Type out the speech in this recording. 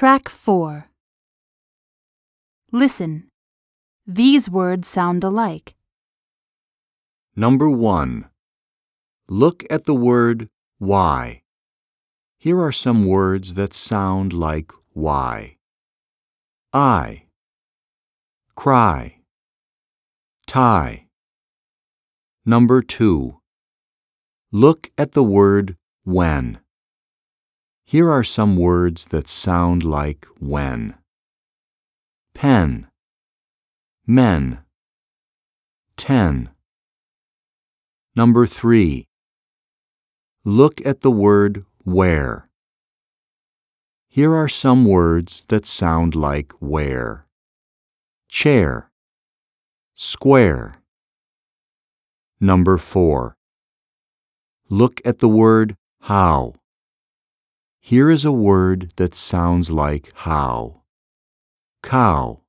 Track 4. Listen. These words sound alike. Number 1. Look at the word why. Here are some words that sound like why. I, cry, tie. Number 2. Look at the word when. Here are some words that sound like when. Pen, men, 10. Number 3. Look at the word where. Here are some words that sound like where. Chair, square. Number 4. Look at the word how. Here is a word that sounds like how. Cow,